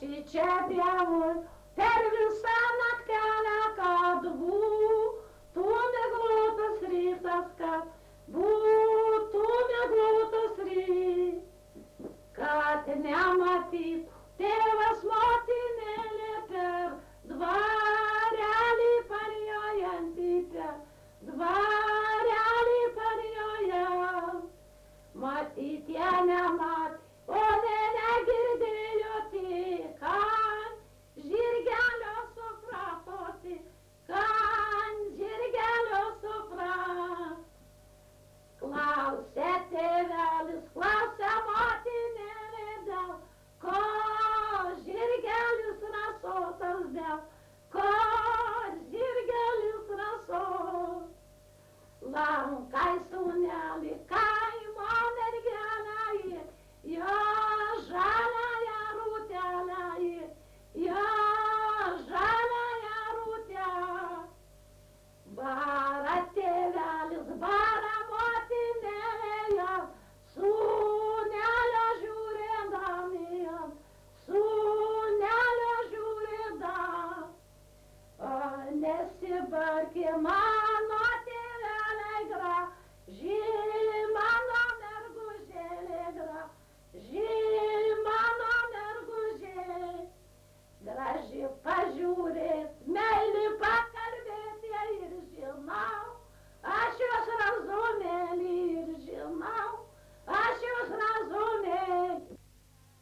Și ce beau per visą naktelę, kad būtų miglotas rytas, kad būtų miglotas rytas, kad nematytų tėvas motinėlė per dvarelį parjojantį, per dvarelį parjojant. Matyt, jie nematė, o negirdėjo tik, kad žirgelio suprato tik, kad žirgelio suprato. Klausė tėvelis, klausė motinėlė, dėl ko žirgelis rasotas, dėl ko žirgelis rasotas. Lankai sūnelį, kaimo mergelę, jo žaliąją rūtelę, jo žaliąją rūtelę. Bara tėvelis, bara motinėlė, sūnelio žiūrėdami, sūnelio žiūrėdami. Nesibarkė man.